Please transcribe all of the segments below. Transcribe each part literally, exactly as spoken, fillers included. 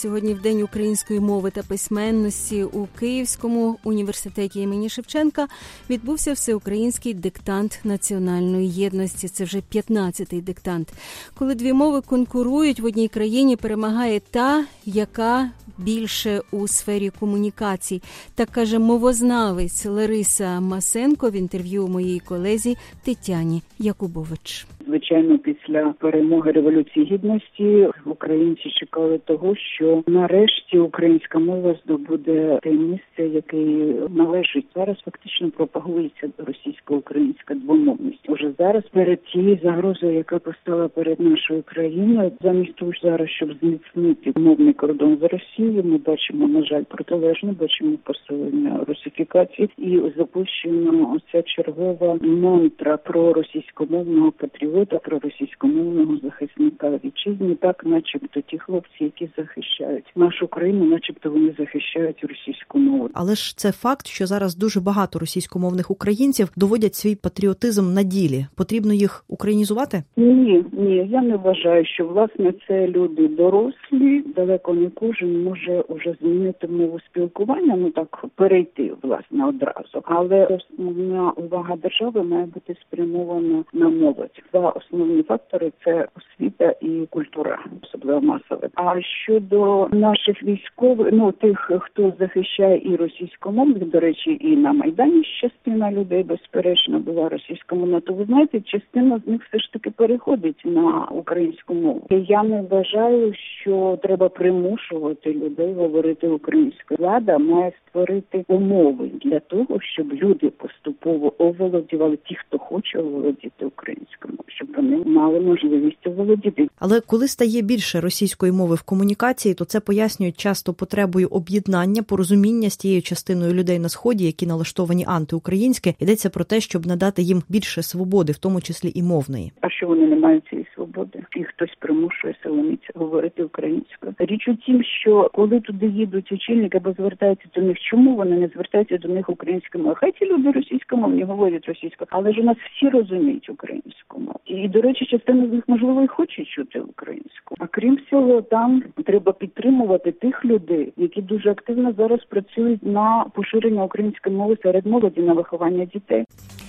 сьогодні в День української мови та письменності у Київському університеті імені Шевченка відбувся всеукраїнський диктант національної єдності. Це вже п'ятнадцятий диктант. Коли дві мови конкурують, в одній країні перемагає та, яка більше у сфері комунікацій. Так каже мовознавець Лариса Масенко в інтерв'ю моїй колезі Тетяні Якубович. Звичайно, після перемоги Революції Гідності українці чекали того, що нарешті українська мова здобуде те місце, яке належить. Зараз фактично пропагується російсько-українська двомовність. Уже зараз перед тією загрозою, яка постала перед нашою країною, замість того зараз, щоб зміцнити мовний кордон з Росією, ми бачимо, на жаль, протилежне, бачимо посилення русифікації і запущена оця чергова мантра про російськомовного патріота, про російськомовного захисника вітчизни, так начебто ті хлопці, які захищають нашу країну, начебто вони захищають російську мову. Але ж це факт, що зараз дуже багато російськомовних українців доводять свій патріотизм на ділі. Потрібно їх українізувати? Ні, ні, я не вважаю, що, власне, це люди дорослі, далеко не кожен може уже змінити мову спілкування, ну так, перейти, власне, одразу. Але основна увага держави має бути спрямована на молодь. Два основні фактори – це освіта і культура, особливо масова. А щодо наших військових, ну, тих, хто захищає і російськомовних, до речі, і на Майдані частина людей, безперечно, була російськомовна, то, ви знаєте, частина з них все ж таки переходить на українську мову. І я не вважаю, що треба примушувати людей говорити українською. Влада має створити умови для того, щоб люди поступово оволодівали, ті, хто хоче оволодіти українською мовою, щоб вони мали можливість оволодіти. Але коли стає більше російської мови в комунікації, то це пояснюють часто потребою об'єднання, порозуміння з тією частиною людей на Сході, які налаштовані антиукраїнське. Йдеться про те, щоб надати їм більше свободи, в тому числі і мовної. А що вони не мають цієї свободи? І хтось примушує силоміць говорити українською. Річ у тім, що коли туди їдуть очільники або звертаються до них, чому вони не звертаються до них українською мовою? Хай ці люди російськомовні говорять російською, але ж у нас всі розуміють українську мову. І, до речі, частина з них, можливо, і хоче чути українську. А крім всього, там треба підтримувати тих людей, які дуже активно зараз працюють на поширення української мови серед молоді, на виховання дітей.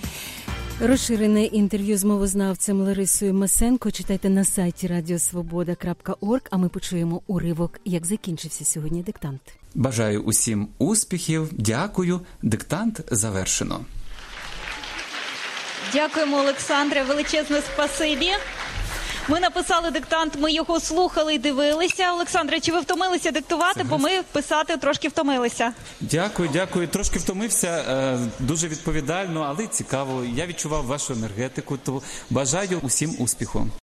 Розширене інтерв'ю з мовознавцем Ларисою Масенко читайте на сайті радіосвобода крапка орг, а ми почуємо уривок, як закінчився сьогодні диктант. Бажаю усім успіхів, дякую, диктант завершено. Дякуємо, Олександре, величезне спасибі. Ми написали диктант, ми його слухали і дивилися. Олександре, чи ви втомилися диктувати, бо ми писати трошки втомилися? Дякую, дякую. Трошки втомився, дуже відповідально, але цікаво. Я відчував вашу енергетику, то бажаю усім успіху.